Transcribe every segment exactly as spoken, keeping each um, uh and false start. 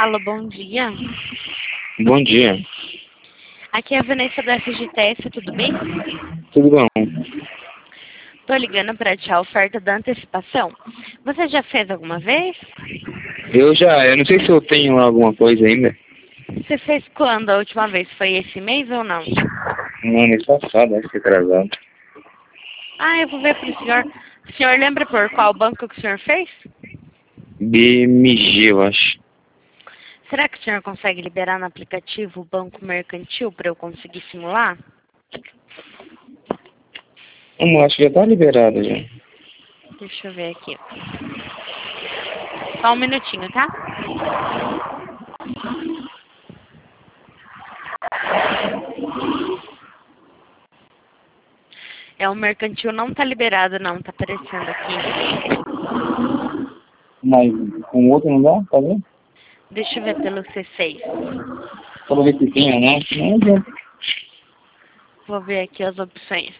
Alô, bom dia. Bom dia. Aqui é a Vanessa da F G T S, tudo bem? Tudo bom? Tô ligando para te a oferta da antecipação. Você já fez alguma vez? Eu já, eu não sei se eu tenho alguma coisa ainda. Você fez quando a última vez? Foi esse mês ou não? No mês passado, acho que atrasado. Ah, eu vou ver pro senhor. O senhor lembra por qual banco que o senhor fez? B M G, eu acho. Será que o senhor consegue liberar no aplicativo o Banco Mercantil para eu conseguir simular? Hum, acho que já tá liberado já. Deixa eu ver aqui. Só um minutinho, tá? É, o mercantil não tá liberado não, tá aparecendo aqui. Mas com outro não dá, tá vendo? Deixa eu ver pelo C seis. Só pra ver se tem ou não. Não adianta. Vou ver aqui as opções.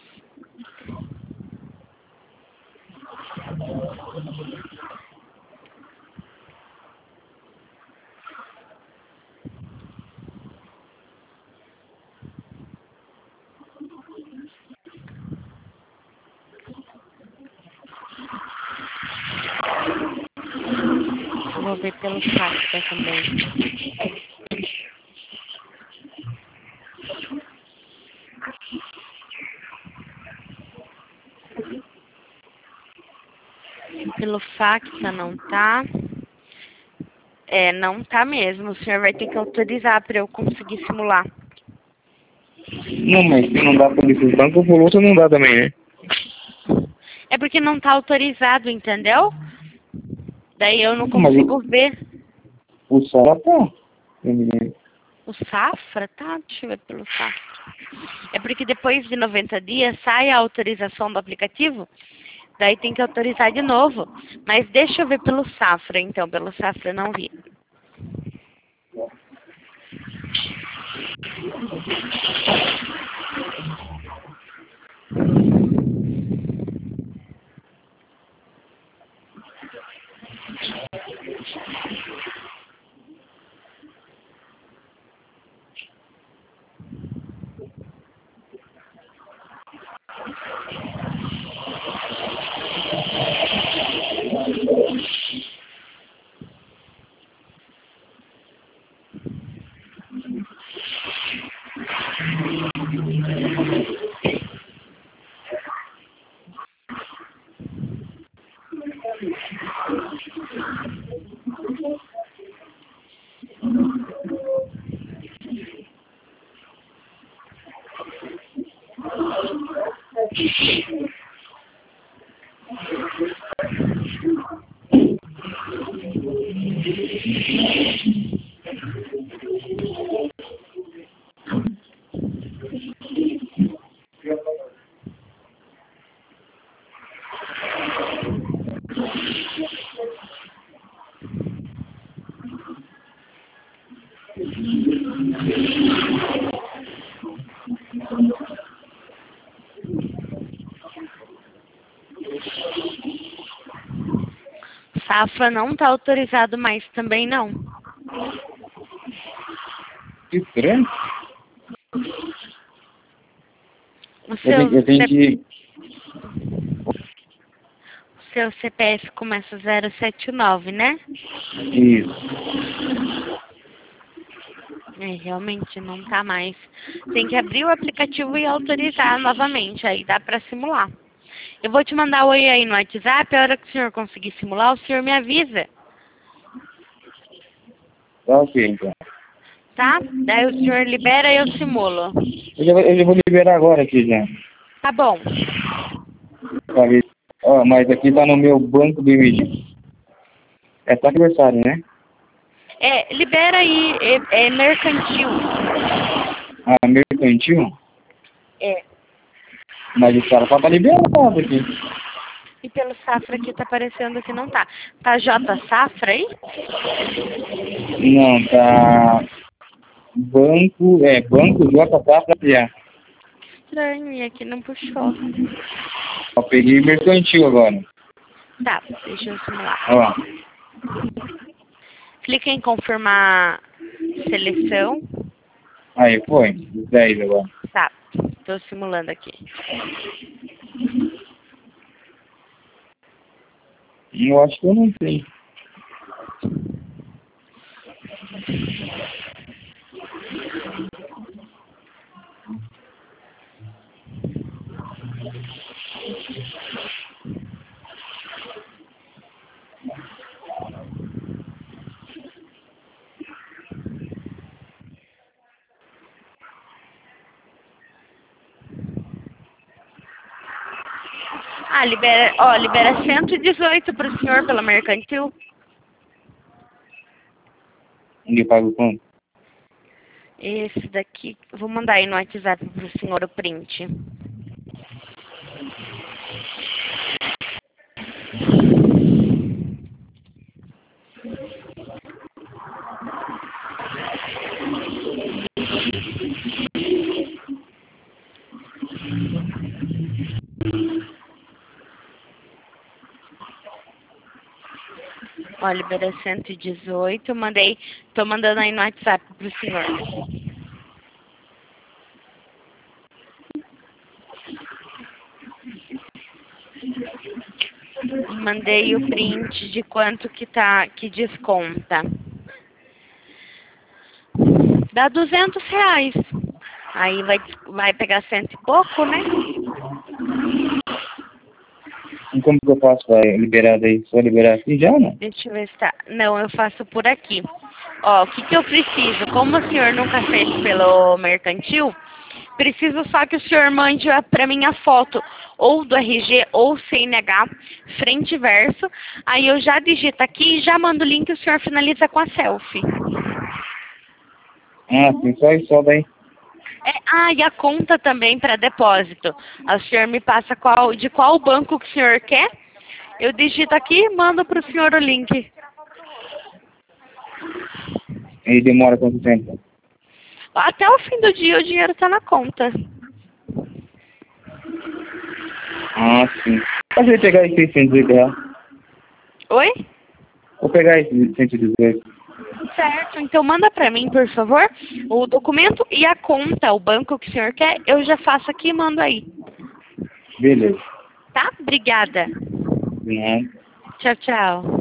Vou ver pelo Safra também. Pelo Facta não tá. É, não tá mesmo. O senhor vai ter que autorizar para eu conseguir simular. Não, mas se não dá por esses bancos, por outro não dá também, né? É porque não tá autorizado, entendeu? Daí eu não Mas consigo o, ver. o Sara tá. O Safra? Tá, deixa eu ver pelo Safra. É porque depois de noventa dias sai a autorização do aplicativo. Daí tem que autorizar de novo. Mas deixa eu ver pelo Safra, então. Pelo Safra eu não vi. Safra não tá autorizado mais também, não. Que estranho. O Eu seu, tenho, eu tenho C... que... o seu C P F começa zero sete nove, né? Isso. É, realmente não tá mais. Tem que abrir o aplicativo e autorizar novamente. Aí dá pra simular. Eu vou te mandar o oi aí no WhatsApp. A hora que o senhor conseguir simular, o senhor me avisa. Tá ok, então. Tá? Daí o senhor libera e eu simulo. Eu já, vou- eu já vou liberar agora aqui já. Tá bom. Pra ver. Ó, mas aqui tá no meu banco do M G. É só aniversário, né? É, libera aí. É, é mercantil. Ah, mercantil? É. Mas o cara tá liberado aqui. E pelo Safra aqui tá aparecendo que não tá. Tá J Safra aí? Não, tá... Banco... É, Banco J Safra já. Estranho, e aqui não puxou. Eu peguei mercantil agora. Tá, deixa eu simular. Ó lá. Clica em confirmar seleção. Aí, foi. dez agora. Tá, tô simulando aqui. Eu acho que eu não sei. Ah, libera, ó, libera cento e dezoito para o senhor pela mercantil. Ele paga quanto? Esse daqui, vou mandar aí no WhatsApp para o senhor o print. Ó, libera cento e dezoito, mandei, tô mandando aí no WhatsApp pro senhor. Mandei o print de quanto que tá, que desconta. Dá duzentos reais. Aí vai, vai pegar cento e pouco, né? E como que eu faço? Vai liberar daí? Só liberar aqui já, não? Deixa eu ver se tá. Não, eu faço por aqui. Ó, o que que eu preciso? Como o senhor nunca fez pelo mercantil, preciso só que o senhor mande pra mim a foto ou do R G ou C N H, frente e verso. Aí eu já digito aqui e já mando o link e o senhor finaliza com a selfie. Ah, sim, só isso, só daí. É, ah, e a conta também para depósito. O senhor me passa qual, de qual banco que o senhor quer. Eu digito aqui e mando para o senhor o link. E demora quanto tempo? Até o fim do dia o dinheiro está na conta. Ah, sim. Pode eu pegar esse cento e dezoito reais? Oi? Vou pegar esse cento e dezoito. Certo, então manda para mim, por favor, o documento e a conta, o banco que o senhor quer, eu já faço aqui e mando aí. Beleza. Tá? Obrigada. Não. Tchau, tchau.